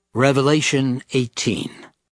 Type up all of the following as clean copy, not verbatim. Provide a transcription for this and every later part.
Revelation 18.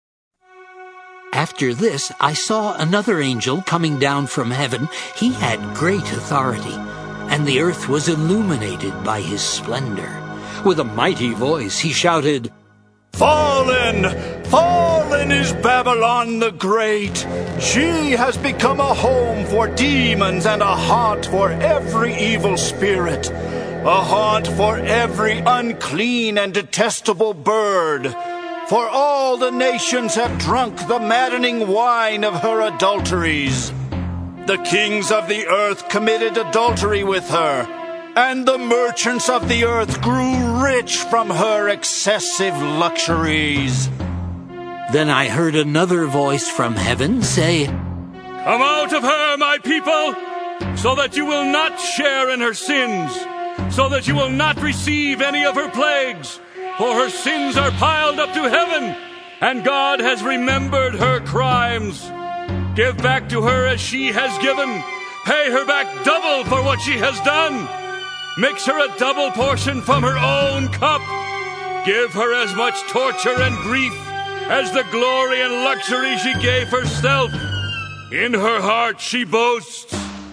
After this, I saw another angel coming down from heaven. He had great authority, and the earth was illuminated by his splendor. With a mighty voice, he shouted, "Fallen! Fallen is Babylon the Great! She has become a home for demons and a haunt for every evil spirit, a haunt for every unclean and detestable bird. For all the nations have drunk the maddening wine of her adulteries. The kings of the earth committed adultery with her, and the merchants of the earth grew rich from her excessive luxuries." Then I heard another voice from heaven say, "Come out of her, my people, so that you will not share in her sins, so that you will not receive any of her plagues. For her sins are piled up to heaven, and God has remembered her crimes. Give back to her as she has given. Pay her back double for what she has done. Mix her a double portion from her own cup. Give her as much torture and grief as the glory and luxury she gave herself. In her heart she boasts,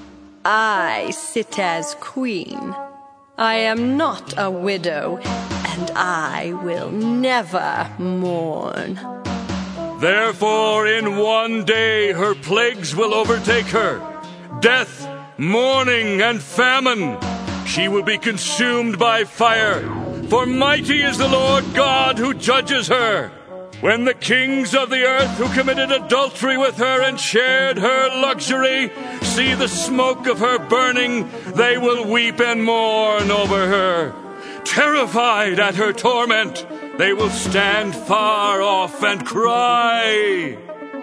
'I sit as queen. I am not a widow, and I will never mourn.' Therefore in one day her plagues will overtake her, death, mourning, and famine. She will be consumed by fire, for mighty is the Lord God who judges her. When the kings of the earth who committed adultery with her and shared her luxury see the smoke of her burning, they will weep and mourn over her. Terrified at her torment, they will stand far off and cry,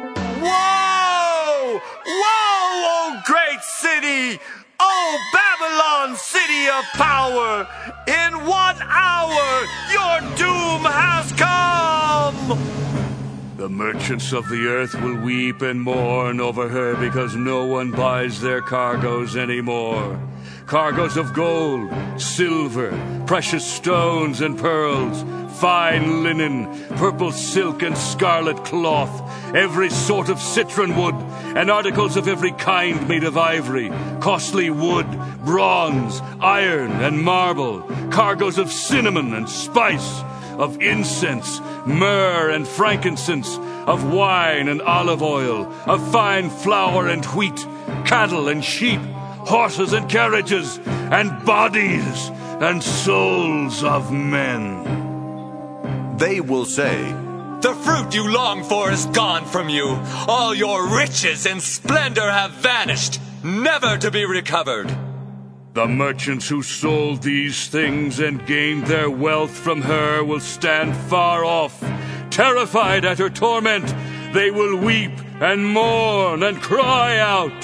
'Woe! Woe, O great city! O Babylon, city of power! In 1 hour your doom has come!' The merchants of the earth will weep and mourn over her because no one buys their cargoes anymore. Cargoes of gold, silver, precious stones and pearls, fine linen, purple silk and scarlet cloth, every sort of citron wood, and articles of every kind made of ivory, costly wood, bronze, iron, and marble, cargoes of cinnamon and spice, of incense, myrrh and frankincense, of wine and olive oil, of fine flour and wheat, cattle and sheep, horses and carriages, and bodies and souls of men." They will say, "The fruit you long for is gone from you. All your riches and splendor have vanished, never to be recovered." The merchants who sold these things and gained their wealth from her will stand far off, terrified at her torment. They will weep and mourn and cry out,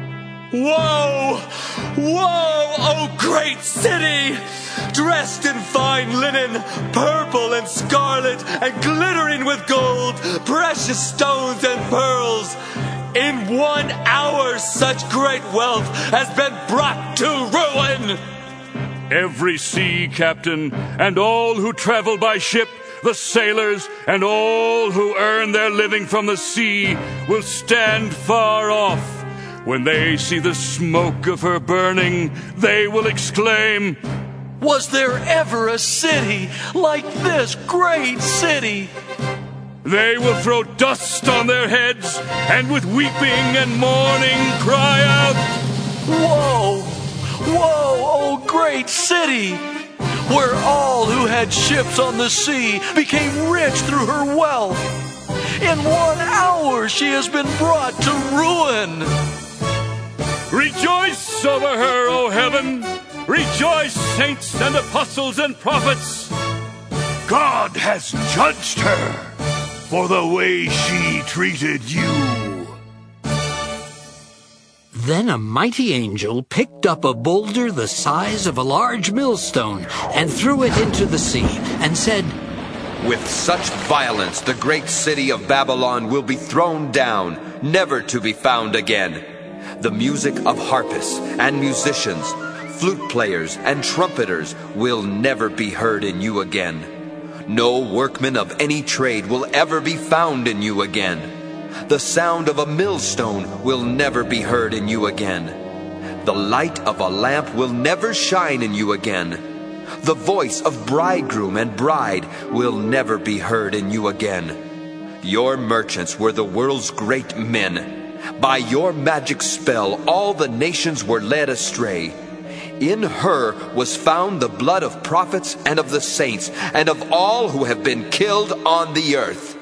"Woe! Woe, O great city! Dressed in fine linen, purple and scarlet, and glittering with gold, precious stones and pearls. In 1 hour such great wealth has been brought to ruin." Every sea captain and all who travel by ship, the sailors and all who earn their living from the sea will stand far off. When they see the smoke of her burning, they will exclaim, "Was there ever a city like this great city?" They will throw dust on their heads and with weeping and mourning cry out, "Woe! Woe, O great city, where all who had ships on the sea became rich through her wealth. In 1 hour she has been brought to ruin." Rejoice over her, O heaven! Rejoice, saints and apostles and prophets! God has judged her for the way she treated you. Then a mighty angel picked up a boulder the size of a large millstone and threw it into the sea and said, "With such violence the great city of Babylon will be thrown down, never to be found again. The music of harpists and musicians, flute players and trumpeters will never be heard in you again. No workman of any trade will ever be found in you again. The sound of a millstone will never be heard in you again. The light of a lamp will never shine in you again. The voice of bridegroom and bride will never be heard in you again. Your merchants were the world's great men. By your magic spell, all the nations were led astray. In her was found the blood of prophets and of the saints and of all who have been killed on the earth.